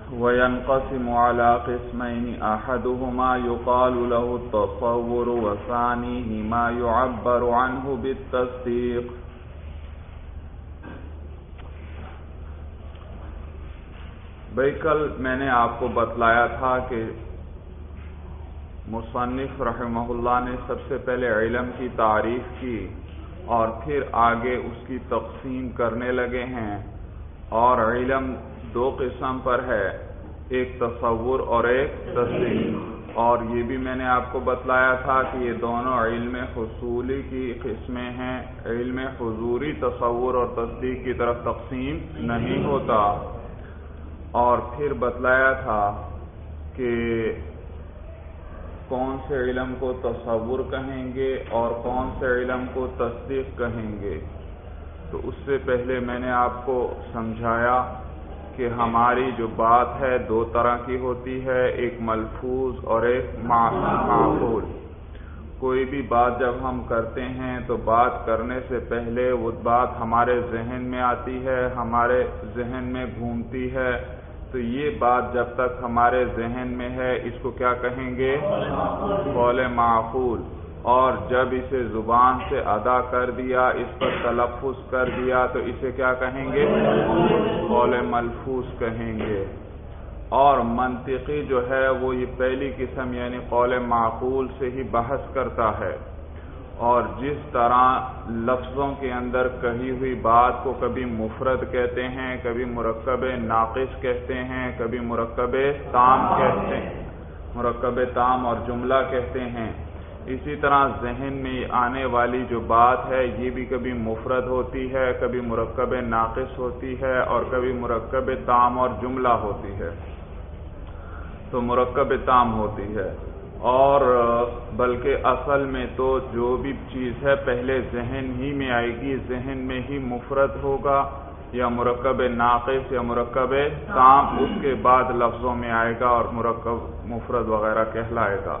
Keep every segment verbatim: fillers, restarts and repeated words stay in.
وينقسم على قسمين أحدهما يقال له التصور وثانيه ما يعبر عنه بالتصديق. بھئی کل میں نے آپ کو بتلایا تھا کہ مصنف رحمہ اللہ نے سب سے پہلے علم کی تعریف کی اور پھر آگے اس کی تقسیم کرنے لگے ہیں، اور علم دو قسم پر ہے، ایک تصور اور ایک تصدیق. اور یہ بھی میں نے آپ کو بتلایا تھا کہ یہ دونوں علم حصولی کی قسمیں ہیں، علم حضوری تصور اور تصدیق کی طرف تقسیم نہیں ہوتا. اور پھر بتلایا تھا کہ کون سے علم کو تصور کہیں گے اور کون سے علم کو تصدیق کہیں گے. تو اس سے پہلے میں نے آپ کو سمجھایا کہ ہماری جو بات ہے دو طرح کی ہوتی ہے، ایک ملفوظ اور ایک معقول. کوئی بھی بات جب ہم کرتے ہیں تو بات کرنے سے پہلے وہ بات ہمارے ذہن میں آتی ہے، ہمارے ذہن میں گھومتی ہے، تو یہ بات جب تک ہمارے ذہن میں ہے اس کو کیا کہیں گے؟ قول معقول. اور جب اسے زبان سے ادا کر دیا، اس پر تلفظ کر دیا، تو اسے کیا کہیں گے؟ قول ملفوظ کہیں گے. اور منطقی جو ہے وہ یہ پہلی قسم یعنی قول معقول سے ہی بحث کرتا ہے، اور جس طرح لفظوں کے اندر کہی ہوئی بات کو کبھی مفرد کہتے ہیں، کبھی مرکب ناقص کہتے ہیں، کبھی مرکب تام کہتے ہیں، مرکب تام اور جملہ کہتے ہیں، اسی طرح ذہن میں آنے والی جو بات ہے یہ بھی کبھی مفرد ہوتی ہے، کبھی مرکب ناقص ہوتی ہے، اور کبھی مرکب تام اور جملہ ہوتی ہے. تو مرکب تام ہوتی ہے. اور بلکہ اصل میں تو جو بھی چیز ہے پہلے ذہن ہی میں آئے گی، ذہن میں ہی مفرد ہوگا یا مرکب ناقص یا مرکب تام، اس کے بعد لفظوں میں آئے گا اور مرکب مفرد وغیرہ کہلائے گا.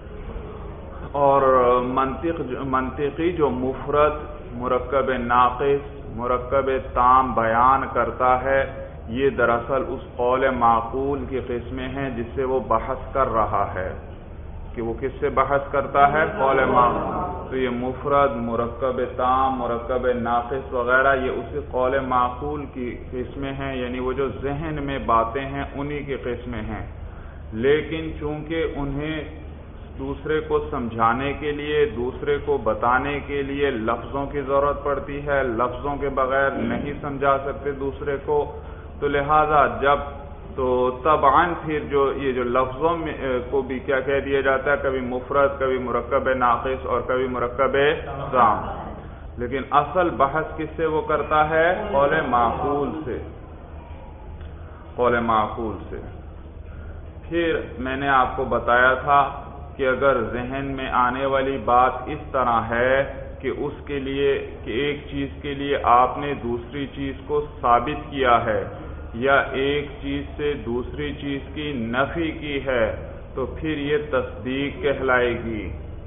اور منطق منطقی جو مفرد، مرکب ناقص، مرکب تام بیان کرتا ہے، یہ دراصل اس قول معقول کی قسمیں ہیں جس سے وہ بحث کر رہا ہے. کہ وہ کس سے بحث کرتا ہے؟ قول معقول. تو یہ مفرد، مرکب تام، مرکب ناقص وغیرہ یہ اسی قول معقول کی قسمیں ہیں، یعنی وہ جو ذہن میں باتیں ہیں انہی کی قسمیں ہیں. لیکن چونکہ انہیں دوسرے کو سمجھانے کے لیے، دوسرے کو بتانے کے لیے لفظوں کی ضرورت پڑتی ہے، لفظوں کے بغیر نہیں سمجھا سکتے دوسرے کو، تو لہذا جب تو طبعاً پھر جو یہ جو لفظوں میں کو بھی کیا کہہ دیا جاتا ہے، کبھی مفرد، کبھی مرکب ناقص اور کبھی مرکب تام. لیکن اصل بحث کس سے وہ کرتا ہے؟ قول معقول سے، قول معقول سے. پھر میں نے آپ کو بتایا تھا کہ اگر ذہن میں آنے والی بات اس طرح ہے کہ اس کے لیے کہ ایک چیز کے لیے آپ نے دوسری چیز کو ثابت کیا ہے یا ایک چیز سے دوسری چیز کی نفی کی ہے، تو پھر یہ تصدیق کہلائے گی،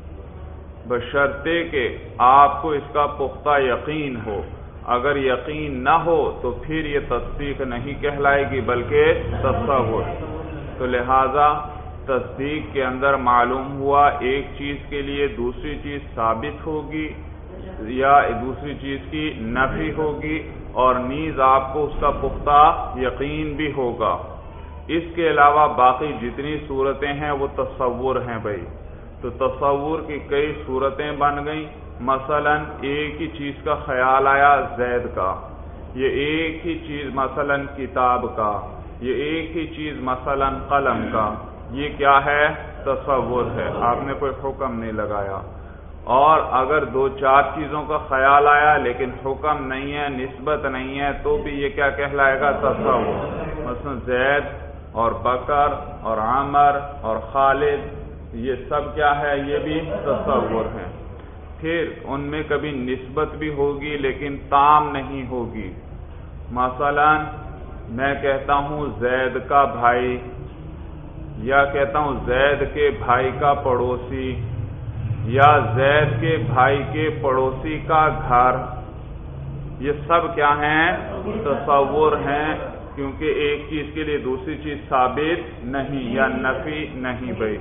بشرطے کہ آپ کو اس کا پختہ یقین ہو. اگر یقین نہ ہو تو پھر یہ تصدیق نہیں کہلائے گی بلکہ تصور. تو لہذا تصدیق کے اندر معلوم ہوا ایک چیز کے لیے دوسری چیز ثابت ہوگی یا دوسری چیز کی نفی ہوگی، اور نیز آپ کو اس کا پختہ یقین بھی ہوگا. اس کے علاوہ باقی جتنی صورتیں ہیں وہ تصور ہیں بھائی. تو تصور کی کئی صورتیں بن گئیں. مثلا ایک ہی چیز کا خیال آیا زید کا، یہ ایک ہی چیز مثلا کتاب کا، یہ ایک ہی چیز مثلا قلم کا، یہ کیا ہے؟ تصور ہے. آپ نے کوئی حکم نہیں لگایا. اور اگر دو چار چیزوں کا خیال آیا لیکن حکم نہیں ہے، نسبت نہیں ہے، تو بھی یہ کیا کہلائے گا؟ تصور. مثلا زید اور بکر اور عمر اور خالد، یہ سب کیا ہے؟ یہ بھی تصور ہیں. پھر ان میں کبھی نسبت بھی ہوگی لیکن تام نہیں ہوگی. مثلا میں کہتا ہوں زید کا بھائی، یا کہتا ہوں زید کے بھائی کا پڑوسی، یا زید کے بھائی کے پڑوسی کا گھر، یہ سب کیا ہیں؟ تصور ہیں. کیونکہ ایک چیز کے لیے دوسری چیز ثابت نہیں یا نفی نہیں بھائی.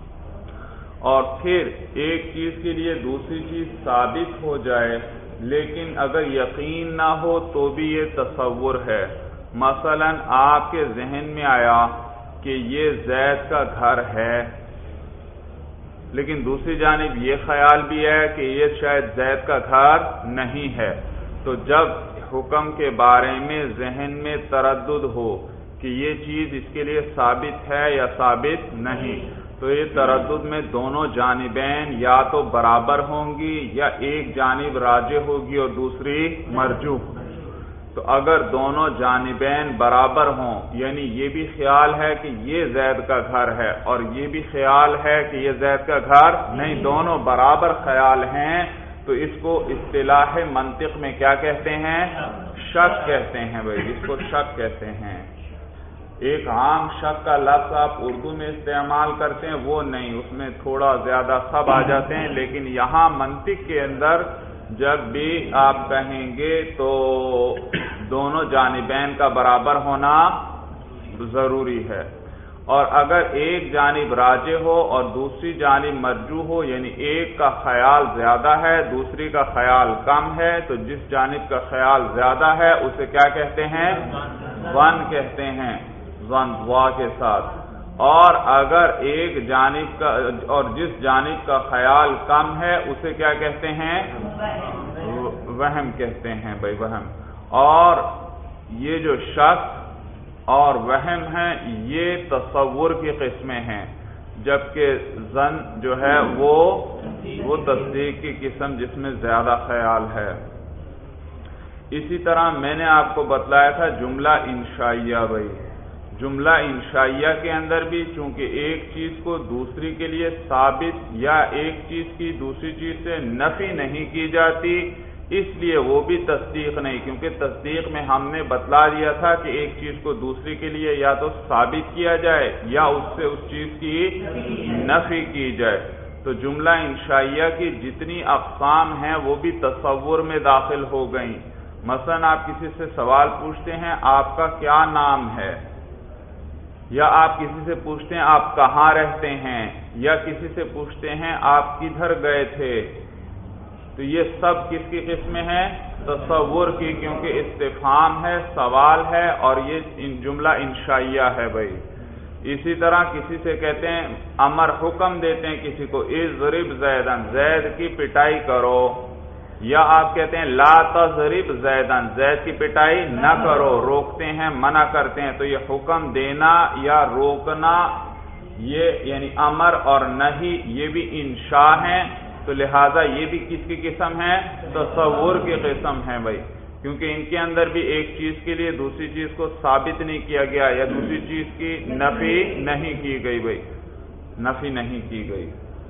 اور پھر ایک چیز کے لیے دوسری چیز ثابت ہو جائے لیکن اگر یقین نہ ہو تو بھی یہ تصور ہے. مثلا آپ کے ذہن میں آیا کہ یہ زید کا گھر ہے، لیکن دوسری جانب یہ خیال بھی ہے کہ یہ شاید زید کا گھر نہیں ہے. تو جب حکم کے بارے میں ذہن میں تردد ہو کہ یہ چیز اس کے لیے ثابت ہے یا ثابت نہیں، تو یہ تردد میں دونوں جانبین یا تو برابر ہوں گی یا ایک جانب راجح ہوگی اور دوسری مرجوح. تو اگر دونوں جانبین برابر ہوں، یعنی یہ بھی خیال ہے کہ یہ زید کا گھر ہے اور یہ بھی خیال ہے کہ یہ زید کا گھر نہیں، دونوں برابر خیال ہیں، تو اس کو اصطلاح منطق میں کیا کہتے ہیں؟ شک کہتے ہیں بھائی، اس کو شک کہتے ہیں. ایک عام شک کا لفظ آپ اردو میں استعمال کرتے ہیں وہ نہیں، اس میں تھوڑا زیادہ سب آ جاتے ہیں، لیکن یہاں منطق کے اندر جب بھی آپ کہیں گے تو دونوں جانبین کا برابر ہونا ضروری ہے. اور اگر ایک جانب راجح ہو اور دوسری جانب مرجوح ہو، یعنی ایک کا خیال زیادہ ہے دوسری کا خیال کم ہے، تو جس جانب کا خیال زیادہ ہے اسے کیا کہتے ہیں؟ ظن کہتے ہیں، ظن وا کے ساتھ. اور اگر ایک جانب کا اور جس جانب کا خیال کم ہے اسے کیا کہتے ہیں؟ وہم کہتے ہیں بھائی، وہم. اور یہ جو شک اور وہم ہیں یہ تصور کی قسمیں ہیں، جبکہ ظن جو ہے وہ وہ تصدیق کی قسم جس میں زیادہ خیال ہے. اسی طرح میں نے آپ کو بتلایا تھا جملہ انشائیہ بھائی. جملہ انشائیہ کے اندر بھی چونکہ ایک چیز کو دوسری کے لیے ثابت یا ایک چیز کی دوسری چیز سے نفی نہیں کی جاتی، اس لیے وہ بھی تصدیق نہیں، کیونکہ تصدیق میں ہم نے بتلا دیا تھا کہ ایک چیز کو دوسری کے لیے یا تو ثابت کیا جائے یا اس سے اس چیز کی نفی کی جائے. تو جملہ انشائیہ کی جتنی اقسام ہیں وہ بھی تصور میں داخل ہو گئیں. مثلا آپ کسی سے سوال پوچھتے ہیں آپ کا کیا نام ہے، یا آپ کسی سے پوچھتے ہیں آپ کہاں رہتے ہیں، یا کسی سے پوچھتے ہیں آپ کدھر گئے تھے، تو یہ سب کس کی قسمیں ہیں؟ تصور کی، کیونکہ استفہام ہے، سوال ہے اور یہ جملہ انشائیہ ہے بھائی. اسی طرح کسی سے کہتے ہیں امر حکم دیتے ہیں کسی کو اضرب زیدن، زید کی پٹائی کرو، یا آپ کہتے ہیں لا تضرب زیدن، زید کی پٹائی نہ کرو، روکتے ہیں، منع کرتے ہیں. تو یہ حکم دینا یا روکنا یہ یعنی امر اور نہی یہ بھی انشاء ہیں، تو لہذا یہ بھی کس کی قسم ہے؟ تصور کی قسم ہے بھائی، کیونکہ ان کے اندر بھی ایک چیز کے لیے دوسری چیز کو ثابت نہیں کیا گیا یا دوسری چیز کی نفی نہیں کی گئی بھائی، نفی نہیں کی گئی.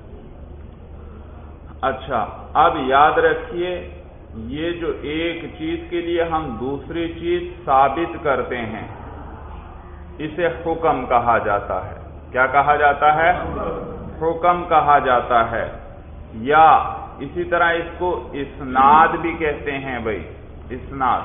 اچھا اب یاد رکھیے یہ جو ایک چیز کے لیے ہم دوسری چیز ثابت کرتے ہیں اسے حکم کہا جاتا ہے. کیا کہا جاتا ہے؟ حکم کہا جاتا ہے. یا اسی طرح اس کو اسناد بھی کہتے ہیں بھائی، اسناد.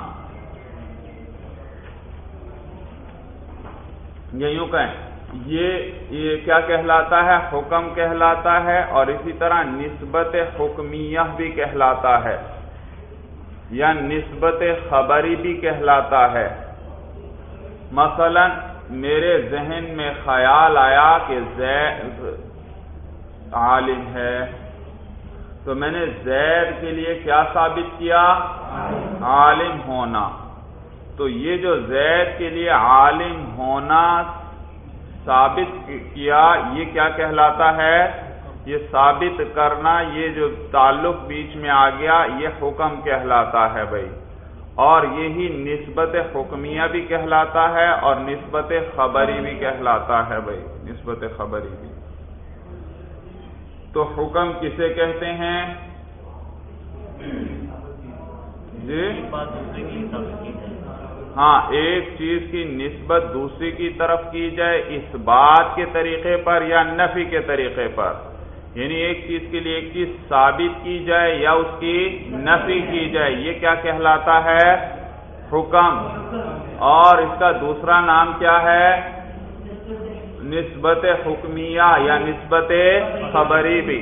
یہ یوں کہیں یہ یہ کیا کہلاتا ہے؟ حکم کہلاتا ہے، اور اسی طرح نسبت حکمیہ بھی کہلاتا ہے یا نسبت خبری بھی کہلاتا ہے. مثلا میرے ذہن میں خیال آیا کہ زید عالم ہے، تو میں نے زید کے لیے کیا ثابت کیا؟ عالم ہونا. تو یہ جو زید کے لیے عالم ہونا ثابت کیا یہ کیا کہلاتا ہے؟ یہ ثابت کرنا، یہ جو تعلق بیچ میں آ گیا یہ حکم کہلاتا ہے بھائی. اور یہی نسبت حکمیہ بھی کہلاتا ہے اور نسبت خبری بھی کہلاتا ہے بھائی، نسبت خبری بھی. تو حکم کسے کہتے ہیں؟ جی ہاں، ایک چیز کی نسبت دوسری کی طرف کی جائے اس بات کے طریقے پر یا نفی کے طریقے پر، یعنی ایک چیز کے لیے ایک چیز ثابت کی جائے یا اس کی نفی کی جائے، یہ کیا کہلاتا ہے؟ حکم، اور اس کا دوسرا نام کیا ہے؟ نسبت حکمیہ یا نسبت خبری بھی۔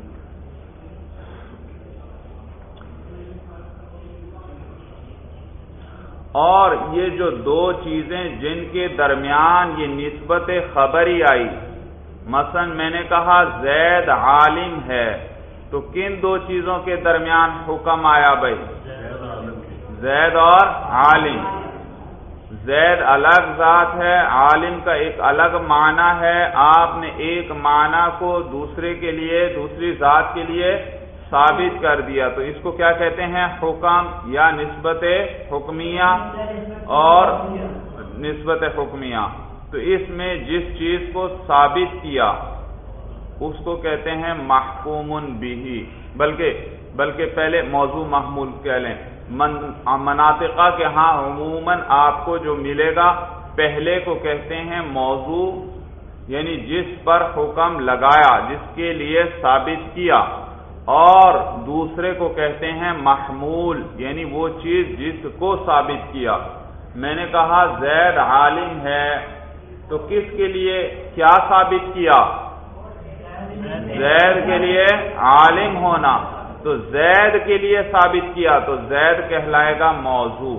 اور یہ جو دو چیزیں جن کے درمیان یہ نسبت خبری آئی، مثلا میں نے کہا زید عالم ہے، تو کن دو چیزوں کے درمیان حکم آیا بھائی؟ زید اور عالم۔ زید الگ ذات ہے، عالم کا ایک الگ معنی ہے، آپ نے ایک معنی کو دوسرے کے لیے، دوسری ذات کے لیے ثابت کر دیا، تو اس کو کیا کہتے ہیں؟ حکم یا نسبت حکمیہ اور نسبت حکمیہ۔ تو اس میں جس چیز کو ثابت کیا اس کو کہتے ہیں محکوم بہ، بلکہ بلکہ پہلے موضوع محمول کہہ لیں۔ مناطقہ کے ہاں عموماً آپ کو جو ملے گا، پہلے کو کہتے ہیں موضوع، یعنی جس پر حکم لگایا، جس کے لیے ثابت کیا، اور دوسرے کو کہتے ہیں محمول، یعنی وہ چیز جس کو ثابت کیا۔ میں نے کہا زید عالم ہے، تو کس کے لیے کیا ثابت کیا؟ زید کے لیے عالم ہونا، تو زید کے لیے ثابت کیا، تو زید کہلائے گا موضوع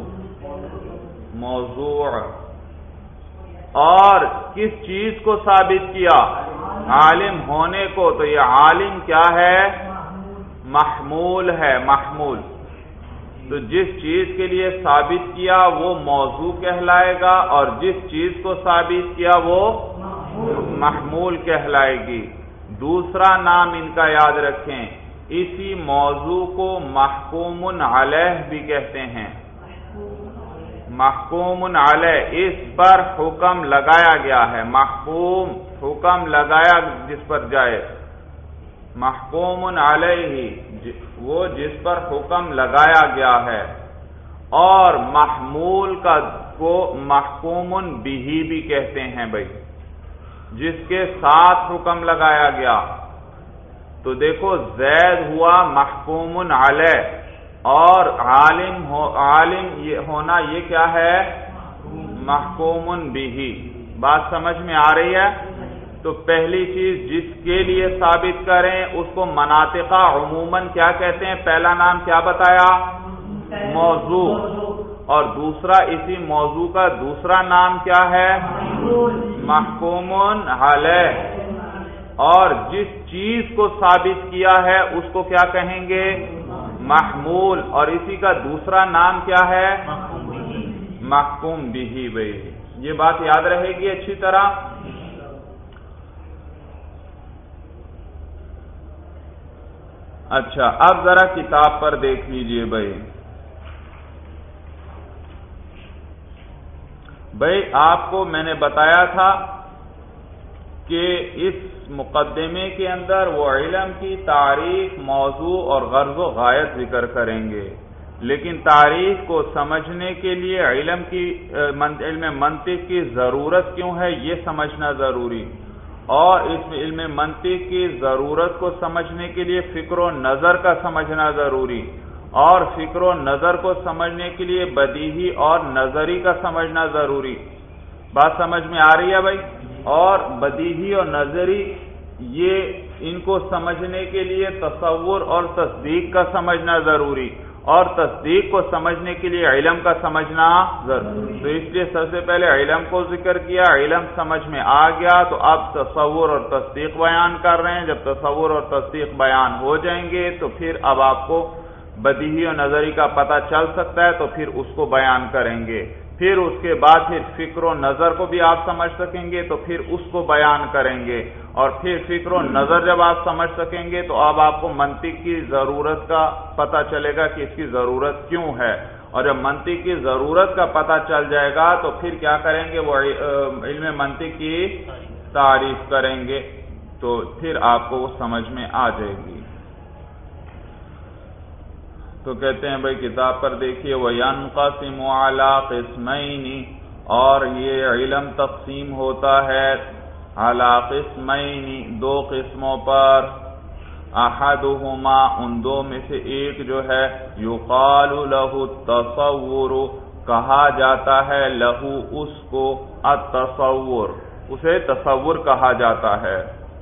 موضوع اور کس چیز کو ثابت کیا؟ عالم ہونے کو، تو یہ عالم کیا ہے؟ محمول ہے، محمول۔ تو جس چیز کے لیے ثابت کیا وہ موضوع کہلائے گا، اور جس چیز کو ثابت کیا وہ محمول کہلائے گی۔ دوسرا نام ان کا یاد رکھیں، اسی موضوع کو محکوم علیہ بھی کہتے ہیں۔ محکوم علیہ، اس پر حکم لگایا گیا ہے، محکوم حکم لگایا جس پر جائے، محکوم علیہ وہ جس پر حکم لگایا گیا ہے، اور محمول کا کو محکوم بہ بھی کہتے ہیں بھائی، جس کے ساتھ حکم لگایا گیا۔ تو دیکھو زید ہوا محکوم علیہ، اور عالم ہو عالم یہ ہونا یہ کیا ہے؟ محکوم بہ۔ بات سمجھ میں آ رہی ہے؟ تو پہلی چیز جس کے لیے ثابت کریں اس کو مناطقہ عموماً کیا کہتے ہیں؟ پہلا نام کیا بتایا؟ موضوع، اور دوسرا اسی موضوع کا دوسرا نام کیا ہے؟ محکوم علیہ، اور جس چیز کو ثابت کیا ہے اس کو کیا کہیں گے؟ محمول، اور اسی کا دوسرا نام کیا ہے؟ محکوم بہ بھائی۔ یہ بات یاد رہے گی اچھی طرح۔ اچھا، اب ذرا کتاب پر دیکھ لیجئے بھائی۔ بھائی آپ کو میں نے بتایا تھا کہ اس مقدمے کے اندر وہ علم کی تعریف، موضوع اور غرض و غایت ذکر کریں گے، لیکن تعریف کو سمجھنے کے لیے علم کی علم منطق کی ضرورت کیوں ہے یہ سمجھنا ضروری، اور اس علم منطق کی ضرورت کو سمجھنے کے لیے فکر و نظر کا سمجھنا ضروری، اور فکر و نظر کو سمجھنے کے لیے بدیہی اور نظری کا سمجھنا ضروری۔ بات سمجھ میں آ رہی ہے بھائی؟ اور بدیہی اور نظری یہ ان کو سمجھنے کے لیے تصور اور تصدیق کا سمجھنا ضروری، اور تصدیق کو سمجھنے کے لیے علم کا سمجھنا ضروری۔ تو اس لیے سب سے پہلے علم کو ذکر کیا، علم سمجھ میں آ گیا تو اب تصور اور تصدیق بیان کر رہے ہیں۔ جب تصور اور تصدیق بیان ہو جائیں گے تو پھر اب آپ کو بدیہی اور نظری کا پتہ چل سکتا ہے، تو پھر اس کو بیان کریں گے۔ پھر اس کے بعد پھر فکر و نظر کو بھی آپ سمجھ سکیں گے تو پھر اس کو بیان کریں گے، اور پھر فکر و نظر جب آپ سمجھ سکیں گے تو اب آپ کو منطق کی ضرورت کا پتہ چلے گا کہ اس کی ضرورت کیوں ہے، اور جب منطق کی ضرورت کا پتہ چل جائے گا تو پھر کیا کریں گے؟ وہ علم منطق کی تعریف کریں گے، تو پھر آپ کو وہ سمجھ میں آ جائے گی۔ تو کہتے ہیں بھائی کتاب پر دیکھیے، وَيَنْقَسِمُ عَلَى قِسْمَيْنِ، اور یہ علم تقسیم ہوتا ہے عَلَى قِسْمَيْنِ، دو قسموں پر، أَحَدُهُمَا، ان دو میں سے ایک جو ہے، يُقَالُ لَهُ التَّصَوُّرُ، کہا جاتا ہے لہو اس کو التصور، اسے تصور کہا جاتا ہے۔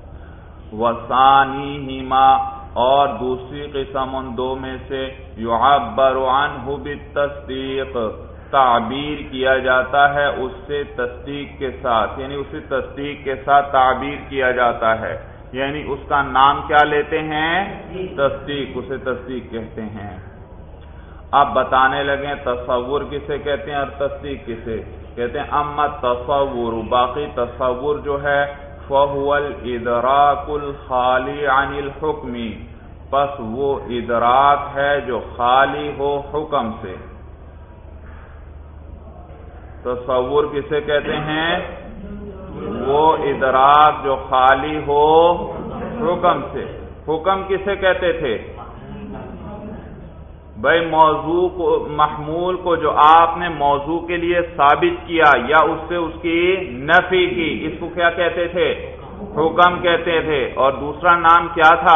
وثانیہما، اور دوسری قسم ان دو میں سے یعبر عنہ بالتصدیق، تعبیر کیا جاتا ہے اس سے تصدیق کے ساتھ، یعنی اسے تصدیق کے ساتھ تعبیر کیا جاتا ہے، یعنی اس کا نام کیا لیتے ہیں؟ تصدیق، اسے تصدیق کہتے ہیں۔ اب بتانے لگے تصور کسے کہتے ہیں اور تصدیق کسے کہتے ہیں۔ اما تصور، باقی تصور جو ہے فَهُوَ الْإِدْرَاكُ الْخَالِي عَنِ الْحُكْمِ، پس وہ ادراک ہے جو خالی ہو حکم سے۔ تصور کسے کہتے ہیں؟ وہ ادراک جو خالی ہو حکم سے۔ حکم کسے کہتے تھے؟ بھائی موضوع کو، محمول کو جو آپ نے موضوع کے لیے ثابت کیا یا اس سے اس کی نفی کی، اس کو کیا کہتے تھے؟ حکم کہتے تھے۔ اور دوسرا نام کیا تھا؟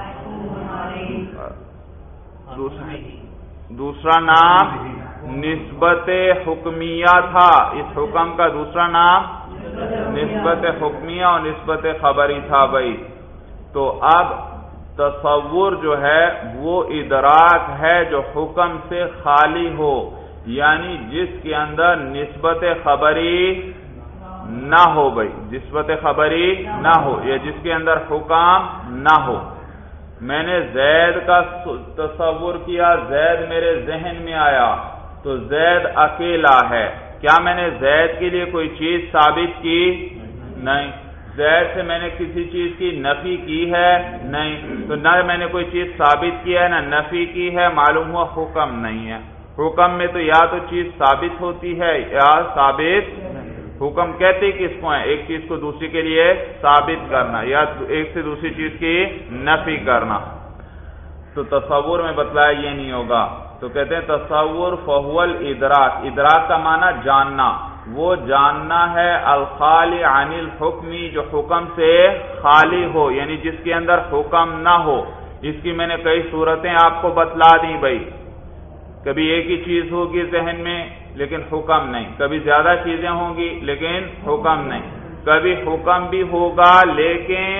دوسرا نام نسبت حکمیہ تھا۔ اس حکم کا دوسرا نام نسبت حکمیہ اور نسبت خبری تھا بھائی۔ تو اب تصور جو ہے وہ ادراک ہے جو حکم سے خالی ہو، یعنی جس کے اندر نسبت خبری نہ ہو بھائی، نسبت خبری نہ ہو، یا جس کے اندر حکم نہ ہو۔ میں نے زید کا تصور کیا، زید میرے ذہن میں آیا تو زید اکیلا ہے، کیا میں نے زید کے لیے کوئی چیز ثابت کی؟ نہیں۔ زید سے میں نے کسی چیز کی نفی کی ہے؟ نہیں۔ تو نہ میں نے کوئی چیز ثابت کی ہے نہ نفی کی ہے، معلوم ہوا حکم نہیں ہے۔ حکم میں تو یا تو چیز ثابت ہوتی ہے یا ثابت، حکم کہتے کس کو ہے؟ ایک چیز کو دوسری کے لیے ثابت کرنا یا ایک سے دوسری چیز کی نفی کرنا۔ تو تصور میں بتلایا یہ نہیں ہوگا، تو کہتے ہیں تصور فَهُوَ الْإِدْرَاك، ادراک کا معنی جاننا، وہ جاننا ہے الخالی عن الحکم، جو حکم سے خالی ہو، یعنی جس کے اندر حکم نہ ہو۔ اس کی میں نے کئی صورتیں آپ کو بتلا دی بھائی، کبھی ایک ہی چیز ہوگی ذہن میں لیکن حکم نہیں، کبھی زیادہ چیزیں ہوں گی لیکن حکم نہیں، کبھی حکم بھی ہوگا لیکن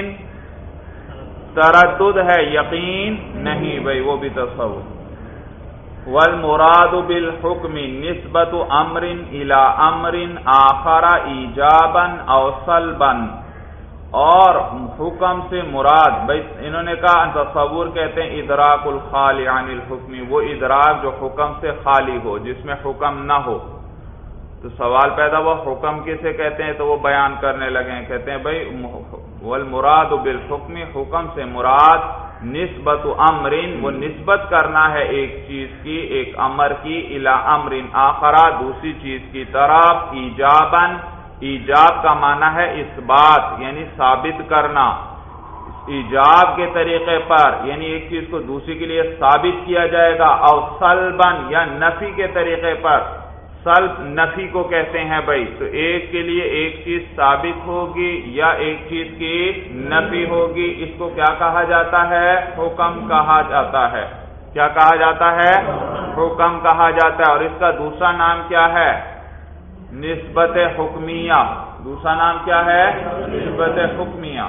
تردد ہے، یقین نہیں بھائی، وہ بھی تصور۔ والمراد بالحکم نسبت امر الى امر آخر ایجابا او سلبا، اور حکم سے مراد بھائی انہوں نے کہا تصور کہتے ہیں ادراک الخالی عن الحکم، وہ ادراک جو حکم سے خالی ہو، جس میں حکم نہ ہو۔ تو سوال پیدا ہوا حکم کسے کہتے ہیں؟ تو وہ بیان کرنے لگے ہیں، کہتے ہیں بھائی والمراد بالحکم، حکم سے مراد نسبت امر، وہ نسبت کرنا ہے ایک چیز کی، ایک امر کی، الی امر آخر، دوسری چیز کی طرف، ایجابا، ایجاب کا معنی ہے اس بات یعنی ثابت کرنا، ایجاب کے طریقے پر یعنی ایک چیز کو دوسری کے لیے ثابت کیا جائے گا، اور سلبا یا نفی کے طریقے پر، سلب نفی کو کہتے ہیں بھائی، تو ایک کے لیے ایک چیز ثابت ہوگی یا ایک چیز کی نفی ہوگی، اس کو کیا کہا جاتا ہے؟ حکم کہا جاتا ہے۔ کیا کہا جاتا ہے؟ حکم کہا جاتا ہے۔ اور اس کا دوسرا نام کیا ہے؟ نسبت حکمیہ۔ دوسرا نام کیا ہے؟ نسبت حکمیہ۔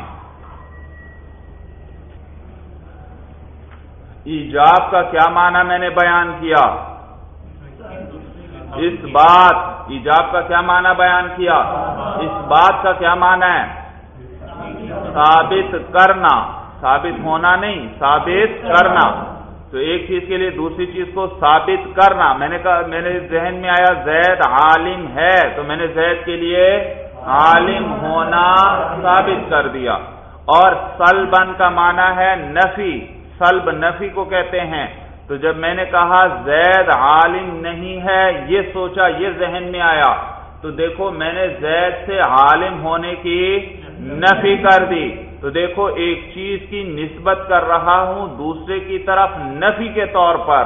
ایجاب کا کیا معنی میں نے بیان کیا؟ اس بات، ایجاب کا کیا معنی بیان کیا؟ اس بات کا کیا معنی ہے؟ ثابت کرنا، ثابت ہونا نہیں، ثابت کرنا۔ تو ایک چیز کے لیے دوسری چیز کو ثابت کرنا، میں نے کہا میرے ذہن میں آیا زید عالم ہے، تو میں نے زید کے لیے عالم ہونا ثابت کر دیا۔ اور سلبن کا معنی ہے نفی، سلب نفی کو کہتے ہیں۔ تو جب میں نے کہا زید عالم نہیں ہے، یہ سوچا، یہ ذہن میں آیا، تو دیکھو میں نے زید سے عالم ہونے کی نفی کر دی۔ تو دیکھو ایک چیز کی نسبت کر رہا ہوں دوسرے کی طرف نفی کے طور پر،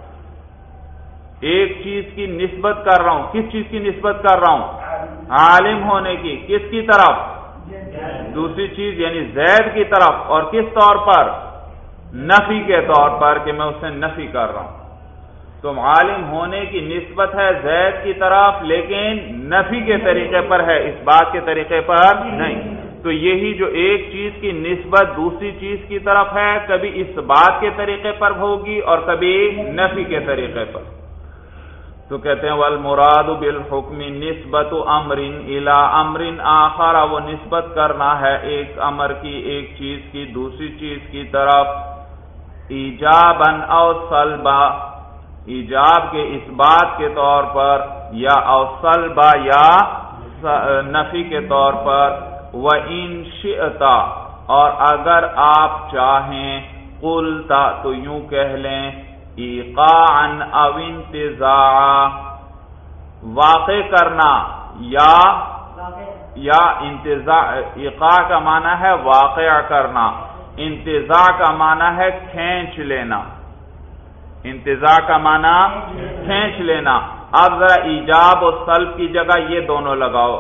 ایک چیز کی نسبت کر رہا ہوں، کس چیز کی نسبت کر رہا ہوں؟ عالم ہونے کی، کس کی طرف؟ دوسری چیز یعنی زید کی طرف، اور کس طور پر؟ نفی کے طور پر، کہ میں اس سے نفی کر رہا ہوں۔ تو عالم ہونے کی نسبت ہے زید کی طرف، لیکن نفی کے طریقے پر ہے، اس بات کے طریقے پر نہیں۔ تو یہی جو ایک چیز کی نسبت دوسری چیز کی طرف ہے، کبھی اس بات کے طریقے پر ہوگی اور کبھی نفی کے طریقے پر۔ تو کہتے ہیں والمراد بالحکم نسبت امر الی امر آخر، وہ نسبت کرنا ہے ایک امر کی، ایک چیز کی دوسری چیز کی طرف، ایجابا او سلبا، ایجاب کے اس بات کے طور پر، یا او سلبا یا نفی کے طور پر، وَإِن شِئْتَ، اور اگر آپ چاہیں، قُلْتَ تو یوں کہہ لیں، ایقاعا او انتزاعا، واقع کرنا یا یا انتزاع، ایقاع کا معنی ہے واقع کرنا، انتزاع کا معنی ہے کھینچ لینا، انتزاع کا معنی کھینچ لینا۔ اب ذرا ایجاب اور سلب کی جگہ یہ دونوں لگاؤ،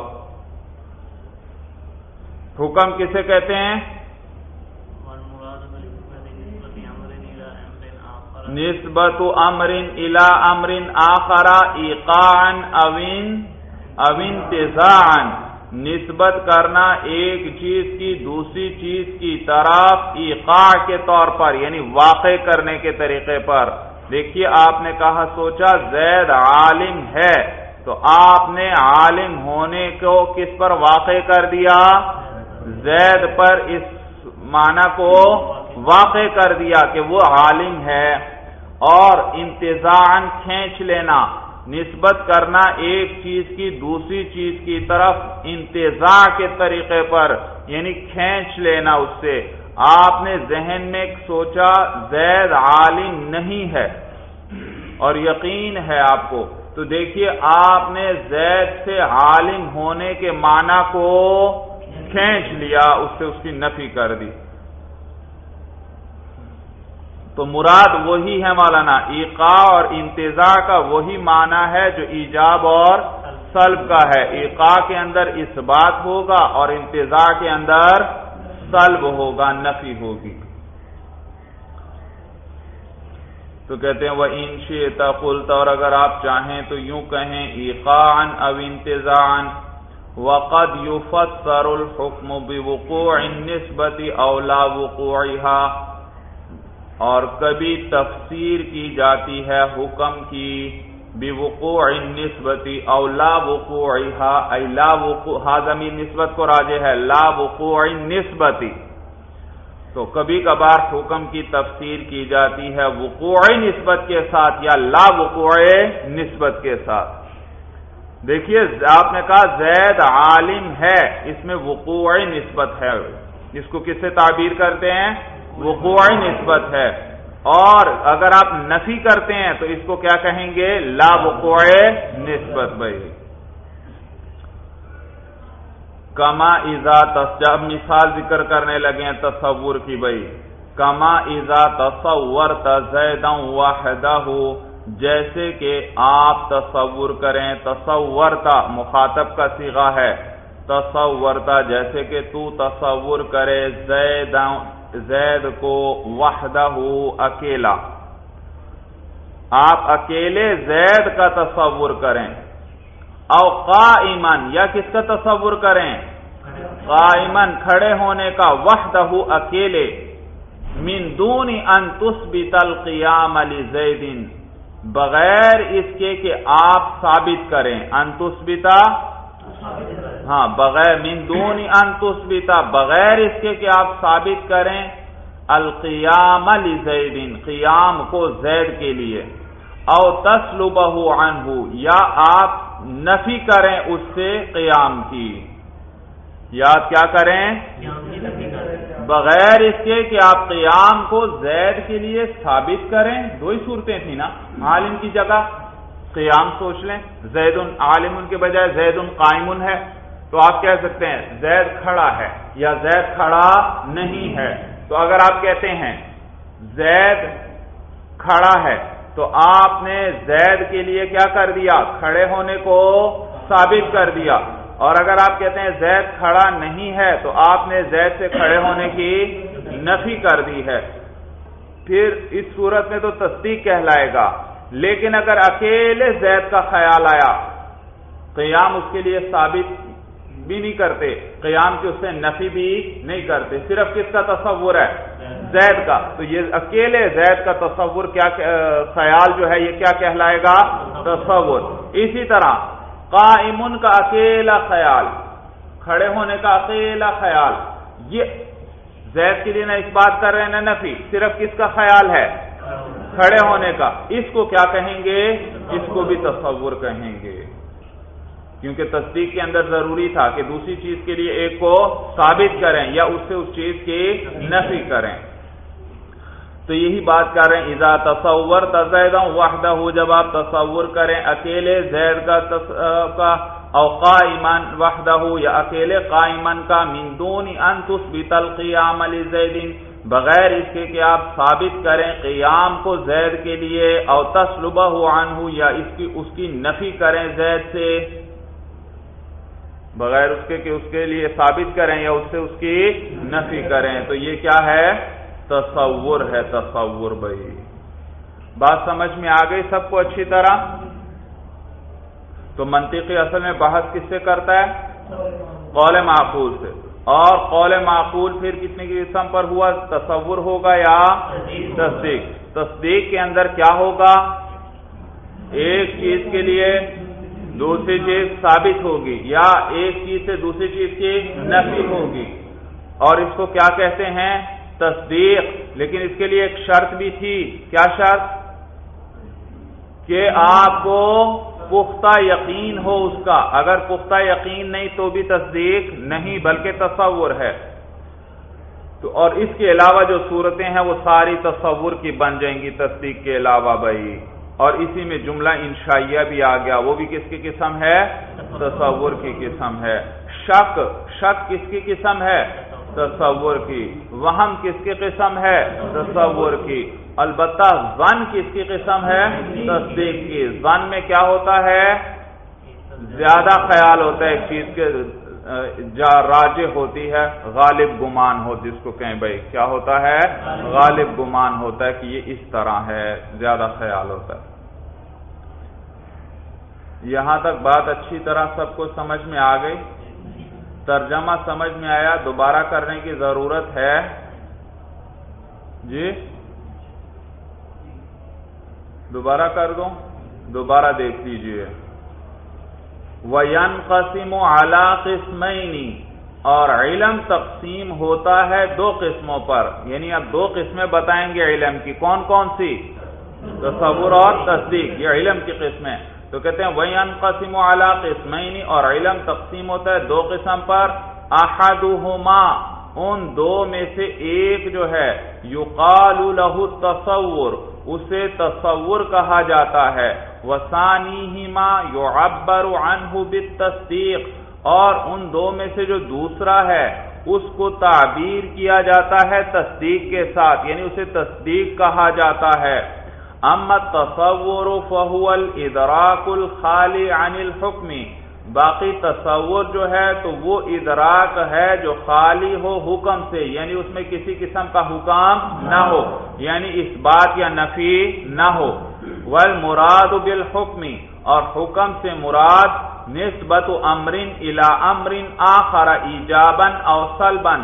حکم کسے کہتے ہیں؟ نسبت امر الی امر آخر ایقاعا او انتزاعا، نسبت کرنا ایک چیز کی دوسری چیز کی طرف ایقاع کے طور پر، یعنی واقع کرنے کے طریقے پر۔ دیکھیے آپ نے کہا سوچا زید عالم ہے، تو آپ نے عالم ہونے کو کس پر واقع کر دیا؟ زید پر اس معنی کو واقع کر دیا کہ وہ عالم ہے۔ اور انتزاعاً کھینچ لینا، نسبت کرنا ایک چیز کی دوسری چیز کی طرف انتزاع کے طریقے پر، یعنی کھینچ لینا اس سے۔ آپ نے ذہن میں سوچا زید عالم نہیں ہے اور یقین ہے آپ کو، تو دیکھیے آپ نے زید سے عالم ہونے کے معنی کو کھینچ لیا، اس سے اس کی نفی کر دی۔ تو مراد وہی ہے مولانا، ایقاع اور انتزاع کا وہی معنی ہے جو ایجاب اور سلب کا ہے۔ ایقاع کے اندر اس بات ہوگا اور انتزاع کے اندر سلب ہوگا، نفی ہوگی۔ تو کہتے ہیں وَإِن شِئْتَ قُلْتَ، اور اگر آپ چاہیں تو یوں کہیں ایقاعاً او انتزاعاً، وَقَدْ يُفَسَّرُ الْحُكْمُ بِوُقُوعِ النِّسْبَةِ أَوْ لَا وُقُوعِهَا، اور کبھی تفسیر کی جاتی ہے حکم کی بِوُقُوعِ النِّسْبَةِ أَوْ لَا وُقُوعِهَا، ای لا وقوع، ہا ضمیر نسبت کو راجع ہے، لا وقوع النِّسبَةِ، تو کبھی کبھار حکم کی تفسیر کی جاتی ہے وقوع نسبت کے ساتھ یا لا وقوع نسبت کے ساتھ۔ دیکھیے آپ نے کہا زید عالم ہے، اس میں وقوع نسبت ہے، اس کو کس سے تعبیر کرتے ہیں؟ وقوع نسبت ہے۔ اور اگر آپ نفی کرتے ہیں تو اس کو کیا کہیں گے؟ لا وقوع نسبت۔ بھائی کما اذا جب مثال ذکر کرنے لگے ہیں تصور کی، بھائی کما اذا تصورت زیدا وحدہ، جیسے کہ آپ تصور کریں، تصورتا مخاطب کا صیغہ ہے، تصورتا جیسے کہ تو تصور کرے زید زید کو وحدہ اکیلا، آپ اکیلے زید کا تصور کریں، او قائمن یا کس کا تصور کریں؟ قائمن کھڑے ہونے کا، وحدہ اکیلے، من دون ان تثبت القیام لزید، بغیر اس کے کہ آپ ثابت کریں، ان تثبتا، ہاں بغیر، من دون ان تثبتا بغیر اس کے کہ آپ ثابت کریں، القیام لزید قیام کو زید کے لیے، او تسلبہ عنہ یا آپ نفی کریں اس سے قیام کی، یا کیا کریں؟ بغیر اس کے کہ آپ قیام کو زید کے لیے ثابت کریں۔ دو ہی صورتیں تھیں نا، عالم کی جگہ قیام سوچ لیں، زید عالم کے بجائے زید قائم ہے، تو آپ کہہ سکتے ہیں زید کھڑا ہے یا زید کھڑا نہیں ہے۔ تو اگر آپ کہتے ہیں زید کھڑا ہے تو آپ نے زید کے لیے کیا کر دیا؟ کھڑے ہونے کو ثابت کر دیا۔ اور اگر آپ کہتے ہیں زید کھڑا نہیں ہے تو آپ نے زید سے کھڑے ہونے کی نفی کر دی ہے۔ پھر اس صورت میں تو تصدیق کہلائے گا، لیکن اگر اکیلے زید کا خیال آیا، قیام اس کے لیے ثابت بھی نہیں کرتے، قیام کی اس سے نفی بھی نہیں کرتے، صرف کس کا تصور ہے؟ زید کا، تو یہ اکیلے زید کا تصور کیا خیال جو ہے یہ کیا کہلائے گا؟ تصور۔ اسی طرح قائمن کا اکیلا خیال، کھڑے ہونے کا اکیلا خیال، یہ زید کے لیے نہ اس بات کر رہے ہیں نہ نفی، صرف کس کا خیال ہے؟ کھڑے ہونے کا، اس کو کیا کہیں گے؟ اس کو بھی تصور کہیں گے، کیونکہ تصدیق کے اندر ضروری تھا کہ دوسری چیز کے لیے ایک کو ثابت کریں یا اس سے اس چیز کی نفی کریں۔ تو یہی بات کر رہے ہیں، اذا تصور زیدا وحدہ، جب آپ تصور کریں اکیلے زید کا کا او قائما وحدہ یا اکیلے قائما کا، من دون ان تثبت القیام لزید، بغیر اس کے کہ آپ ثابت کریں قیام کو زید کے لیے، او تسلبہ عنہ یا اس کی اس کی نفی کریں زید سے، بغیر اس کے کہ اس کے لیے ثابت کریں یا اس سے اس کی نفی کریں، تو یہ کیا ہے؟ تصور ہے، تصور۔ بھائی بات سمجھ میں آ گئی سب کو اچھی طرح؟ تو منطقی اصل میں بحث کس سے کرتا ہے؟ قول معقول سے، اور قول معقول پھر کتنے کی قسم پر ہوا؟ تصور ہوگا یا تصدیق؟ تصدیق کے اندر کیا ہوگا؟ ایک چیز کے لیے دوسری چیز ثابت ہوگی یا ایک چیز سے دوسری چیز کی نفی ہوگی، اور اس کو کیا کہتے ہیں؟ تصدیق۔ لیکن اس کے لیے ایک شرط بھی تھی، کیا شرط؟ کہ آپ کو پختہ یقین ہو اس کا، اگر پختہ یقین نہیں تو بھی تصدیق نہیں بلکہ تصور ہے۔ تو اور اس کے علاوہ جو صورتیں ہیں وہ ساری تصور کی بن جائیں گی تصدیق کے علاوہ بھائی، اور اسی میں جملہ انشائیہ بھی آ گیا، وہ بھی کس کی قسم ہے؟ تصور کی قسم ہے۔ شک، شک کس کی قسم ہے؟ تصور کی۔ وہم کس کی قسم ہے؟ تصور کی۔ البتہ ظن کس کی قسم ہے؟ تصدیق کی۔ ظن میں کیا ہوتا ہے؟ زیادہ خیال ہوتا ہے ایک چیز کے، جا راجح ہوتی ہے، غالب گمان ہو جس کو کہیں بھائی، کیا ہوتا ہے؟ غالب گمان ہوتا ہے کہ یہ اس طرح ہے، زیادہ خیال ہوتا ہے۔ یہاں تک بات اچھی طرح سب کو سمجھ میں آ گئی؟ ترجمہ سمجھ میں آیا؟ دوبارہ کرنے کی ضرورت ہے؟ جی دوبارہ کر دوں؟ دوبارہ دیکھ لیجئے۔ وَيَنْقَسِمُ عَلَىٰ قِسْمَيْنِ، اور علم تقسیم ہوتا ہے دو قسموں پر، یعنی اب دو قسمیں بتائیں گے علم کی، کون کون سی؟ تصور اور تصدیق، یہ علم کی قسمیں۔ تو کہتے ہیں وَيَنْقَسِمُ عَلَىٰ قِسْمَيْنِ، اور علم تقسیم ہوتا ہے دو قسم پر، أَحَدُهُمَا، ان دو میں سے ایک جو ہے، يُقَالُ لَهُ التَّصَوُّرُ، اسے تصور کہا جاتا ہے، وَثَانِيهِمَا يُعَبَّرُ عَنْهُ بِالتَّصْدِيقِ، اور ان دو میں سے جو دوسرا ہے اس کو تعبیر کیا جاتا ہے تصدیق کے ساتھ، یعنی اسے تصدیق کہا جاتا ہے۔ اما التصور فهو الادراک الخالی عن الحکم، باقی تصور جو ہے تو وہ ادراک ہے جو خالی ہو حکم سے، یعنی اس میں کسی قسم کا حکم نہ ہو، یعنی اس بات یا نفی نہ ہو۔ والمراد بالحکم، اور حکم سے مراد نسبت امر الی امر آخر ایجابا او سلبا،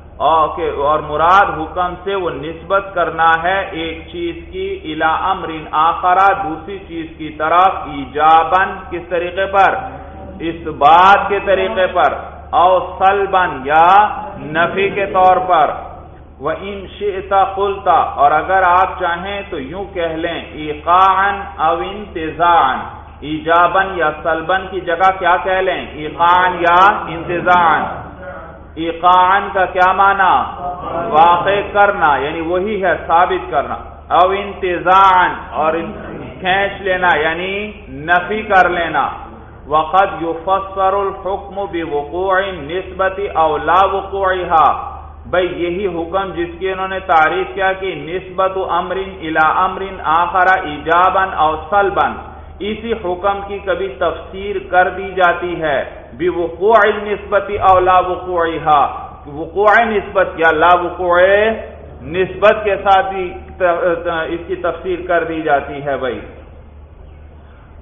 اور مراد حکم سے وہ نسبت کرنا ہے ایک چیز کی الی امر آخر، دوسری چیز کی طرف، ایجابا کس طریقے پر؟ اس بات کے طریقے پر، او سلبا یا نفی کے طور پر۔ وَإِن شِئْتَ قُلْتَ، اور اگر آپ چاہیں تو یوں کہہ لیں، ایقاعا او انتزاعا، ایجابا یا سلبا کی جگہ کیا کہہ لیں؟ ایقاعا یا انتزاعا۔ ایقاعا کا کیا معنی؟ واقع کرنا، یعنی وہی ہے ثابت کرنا، او انتزاعا، اور کھینچ لینا یعنی نفی کر لینا۔ وقد يفسر الحكم بوقوع النسبة او لا وقوعها، بھئی یہی حکم جس کی انہوں نے تعریف کیا کہ نسبت امر الى امر آخر ایجابا او سلبا، اسی حکم کی کبھی تفسیر کر دی جاتی ہے بوقوع النسبة او لا وقوعها، وقوع نسبت یا لا وقوع نسبت کے ساتھ بھی اس کی تفسیر کر دی جاتی ہے۔ بھئی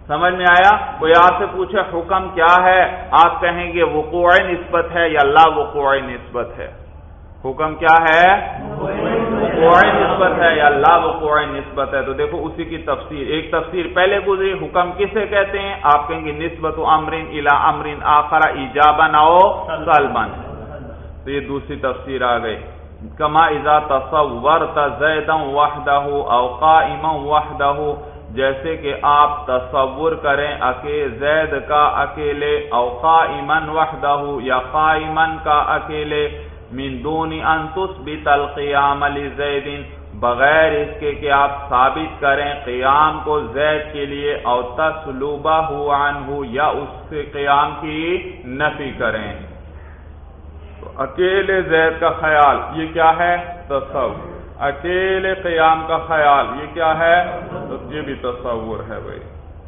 سمجھ میں آیا؟ کوئی آپ سے پوچھے حکم کیا ہے، آپ کہیں گے وقوع نسبت ہے یا لا وقوع نسبت ہے؟ حکم کیا ہے؟ وقوع نسبت ہے یا لا وقوع نسبت ہے؟ تو دیکھو اسی کی تفسیر، ایک تفسیر پہلے گزری، حکم کسے کہتے ہیں؟ آپ کہیں گے نسبت امرن الی امرن آخر ایجابا او سلبا، تو یہ دوسری تفسیر آ گئی۔ کما اذا تصورت زیدا وحدہ او قائما وحدہ، جیسے کہ آپ تصور کریں زید کا اکیلے، او قائما وحدہ یا قائما کا اکیلے، من دون ان تثبت القیام لزید، بغیر اس کے کہ آپ ثابت کریں قیام کو زید کے لیے، او تسلبہ عنہ یا اس سے قیام کی نفی کریں۔ تو اکیلے زید کا خیال یہ کیا ہے؟ تصور۔ اکیلے قیام کا خیال یہ کیا ہے؟ تو یہ بھی تصور ہے بھائی۔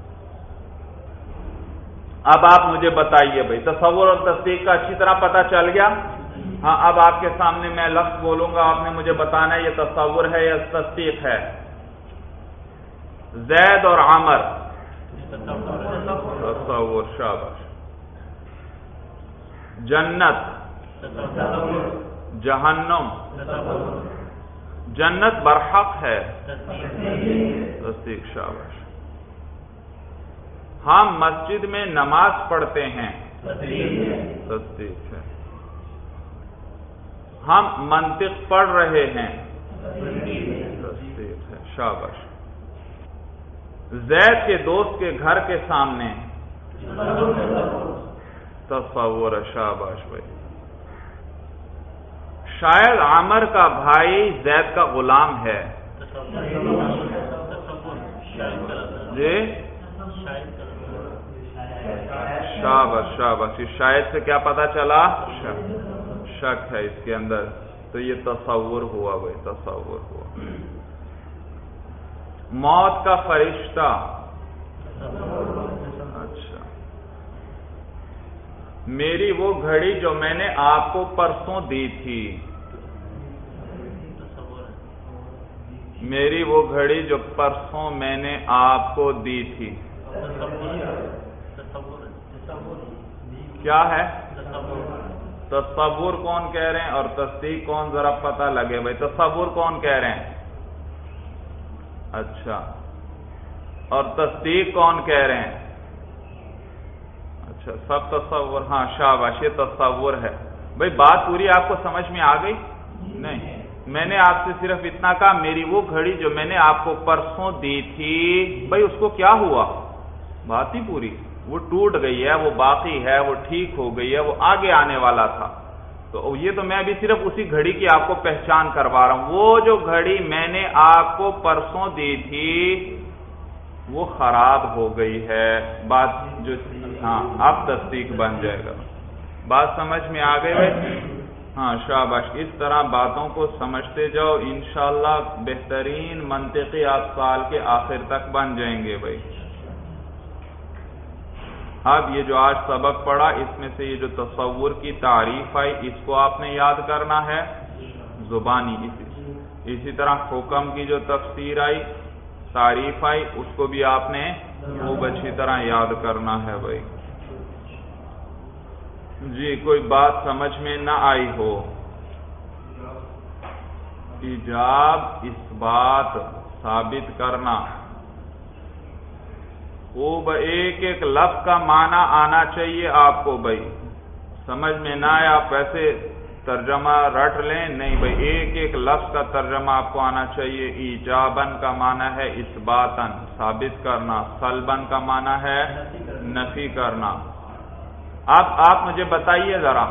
اب آپ مجھے بتائیے بھائی، تصور اور تصدیق کا اچھی طرح پتہ چل گیا؟ ہاں، اب آپ کے سامنے میں لفظ بولوں گا، آپ نے مجھے بتانا ہے یہ تصور ہے یا تصدیق ہے۔ زید اور عمر، تصور، شاباش۔ جنت، جہنم، جنت برحق ہے، تصدیق، شاباش۔ ہم مسجد میں نماز پڑھتے ہیں، تصدیق ہے۔ ہم منطق پڑھ رہے ہیں، تصدیق ہے، شاباش۔ زید کے دوست کے گھر کے سامنے، تصور، شاباش بھائی۔ شاید عامر کا بھائی زید کا غلام ہے، جی، شاباش شاباش۔ شاید سے کیا پتا چلا؟ شک ہے اس کے اندر، تو یہ تصور ہوا بھائی، تصور ہوا۔ موت کا فرشتہ، اچھا۔ میری وہ گھڑی جو میں نے آپ کو پرسوں دی تھی، میری وہ گھڑی جو پرسوں میں نے آپ کو دی تھی، کیا ہے؟ تصور کون کہہ رہے ہیں اور تصدیق کون؟ ذرا پتہ لگے بھائی، تصور کون کہہ رہے ہیں؟ اچھا، اور تصدیق کون کہہ رہے ہیں؟ اچھا، سب تصور، ہاں شاباش، یہ تصور ہے بھائی۔ بات پوری آپ کو سمجھ میں آ گئی؟ نہیں، میں نے آپ سے صرف اتنا کہا میری وہ گھڑی جو میں نے آپ کو پرسوں دی تھی، بھائی اس کو کیا ہوا؟ بات ہی پوری، وہ ٹوٹ گئی ہے، وہ باقی ہے، وہ ٹھیک ہو گئی ہے، وہ آگے آنے والا تھا۔ تو یہ تو میں ابھی صرف اسی گھڑی کی آپ کو پہچان کروا رہا ہوں۔ وہ جو گھڑی میں نے آپ کو پرسوں دی تھی وہ خراب ہو گئی ہے، بات جو، ہاں اب تصدیق بن جائے گا۔ بات سمجھ میں آ گئی بھائی؟ ہاں شاباش، اس طرح باتوں کو سمجھتے جاؤ، انشاءاللہ بہترین منطقی آپ سال کے آخر تک بن جائیں گے بھائی۔ اب یہ جو آج سبق پڑھا، اس میں سے یہ جو تصور کی تعریف آئی، اس کو آپ نے یاد کرنا ہے زبانی۔ اسی اسی طرح حکم کی جو تفسیر آئی، تعریف آئی، اس کو بھی آپ نے خوب اچھی طرح یاد کرنا ہے بھائی۔ جی، کوئی بات سمجھ میں نہ آئی ہو؟ ایجاب، اثبات، ثابت کرنا، خوب ایک ایک لفظ کا معنی آنا چاہیے آپ کو بھائی۔ سمجھ میں نہ آیا آپ ایسے ترجمہ رٹ لیں، نہیں بھائی، ایک ایک لفظ کا ترجمہ آپ کو آنا چاہیے۔ ایجابن کا معنی ہے اثباتن، ثابت کرنا، سلبن کا معنی ہے نفی کرنا۔ اب آپ مجھے بتائیے ذرا،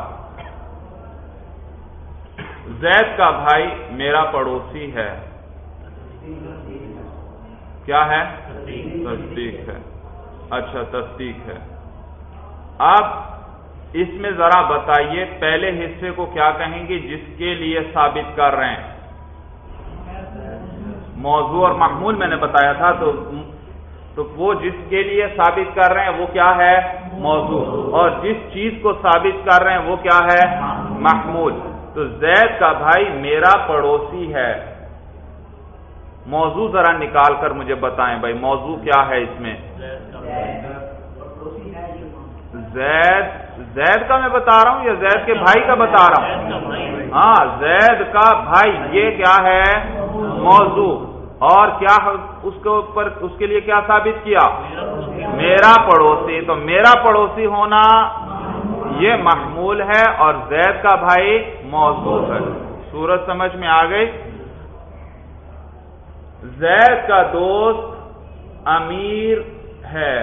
زید کا بھائی میرا پڑوسی ہے، کیا ہے؟ تصدیق ہے، اچھا تصدیق ہے۔ اب اس میں ذرا بتائیے پہلے حصے کو کیا کہیں گے جس کے لیے ثابت کر رہے ہیں؟ موضوع اور محمول میں نے بتایا تھا، تو تو وہ جس کے لیے ثابت کر رہے ہیں وہ کیا ہے؟ موضوع، اور جس چیز کو ثابت کر رہے ہیں وہ کیا ہے؟ محمول۔ تو زید کا بھائی میرا پڑوسی ہے، موضوع ذرا نکال کر مجھے بتائیں بھائی، موضوع کیا ہے اس میں؟ زید زید کا میں بتا رہا ہوں یا زید کے بھائی کا بتا رہا ہوں؟ ہاں زید کا بھائی، یہ کیا ہے؟ موضوع. اور کیا اس کے اوپر اس کے لیے کیا ثابت کیا؟ میرا پڑوسی. تو میرا پڑوسی ہونا یہ محمول ہے اور زید کا بھائی موضوع ہے. صورت سمجھ میں آ گئی؟ زید کا دوست امیر ہے.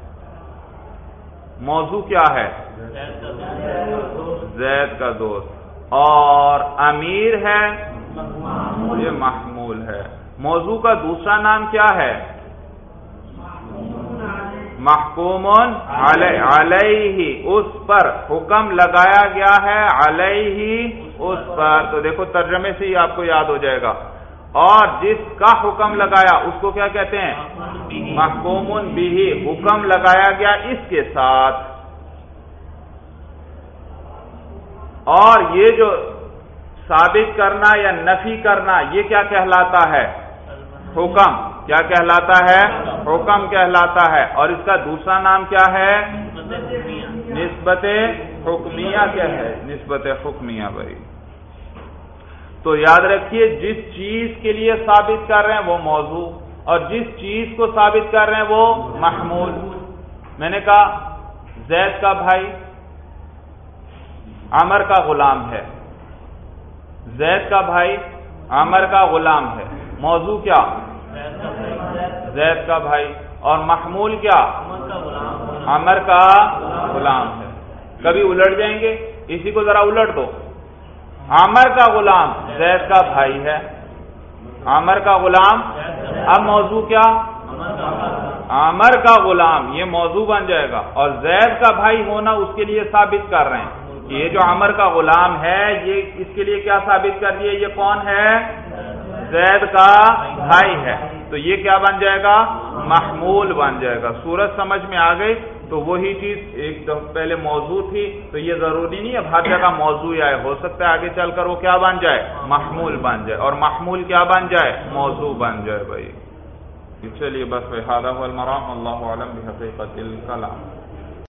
موضوع کیا ہے؟ زید کا دوست. اور امیر ہے یہ محمول ہے. موضوع کا دوسرا نام کیا ہے؟ محکوم علیہ. اس پر حکم لگایا گیا ہے، علیہ اس پر. تو دیکھو ترجمے سے ہی آپ کو یاد ہو جائے گا. اور جس کا حکم لگایا اس کو کیا کہتے ہیں؟ محکوم بہ. حکم لگایا گیا اس کے ساتھ. اور یہ جو ثابت کرنا یا نفی کرنا یہ کیا کہلاتا ہے؟ حکم. کیا کہلاتا ہے؟ حکم کہلاتا ہے. اور اس کا دوسرا نام کیا ہے؟ نسبت حکمیہ. کیا ہے نسبت حکمیہ بھائی؟ تو یاد رکھیے جس چیز کے لیے ثابت کر رہے ہیں وہ موضوع، اور جس چیز کو ثابت کر رہے ہیں وہ محمول. میں نے کہا زید کا بھائی عمر کا غلام ہے. زید کا بھائی عمر کا غلام ہے. موضوع کیا؟ زید کا بھائی. اور محمول کیا؟ عمر کا غلام ہے. کبھی الٹ جائیں گے، اسی کو ذرا الٹ دو. عمر کا غلام زید کا بھائی ہے. عمر کا غلام. اب موضوع کیا؟ عمر کا غلام. یہ موضوع بن جائے گا. اور زید کا بھائی ہونا اس کے لیے ثابت کر رہے ہیں. یہ جو عمر کا غلام ہے یہ اس کے لیے کیا ثابت کر دیے؟ یہ کون ہے؟ زید کا بھائی ہے. تو یہ کیا بن جائے گا؟ محمول بن جائے گا. صورت سمجھ میں آ گئی؟ تو وہی چیز ایک دفعہ پہلے موضوع تھی، تو یہ ضروری نہیں ہے ہر جگہ موضوع آئے. ہو سکتا ہے آگے چل کر وہ کیا بن جائے؟ محمول بن جائے. اور محمول کیا بن جائے؟ موضوع بن جائے بھائی. چلیے بس هذا هو المرام. اللہ اعلم بحقیقت الکلام.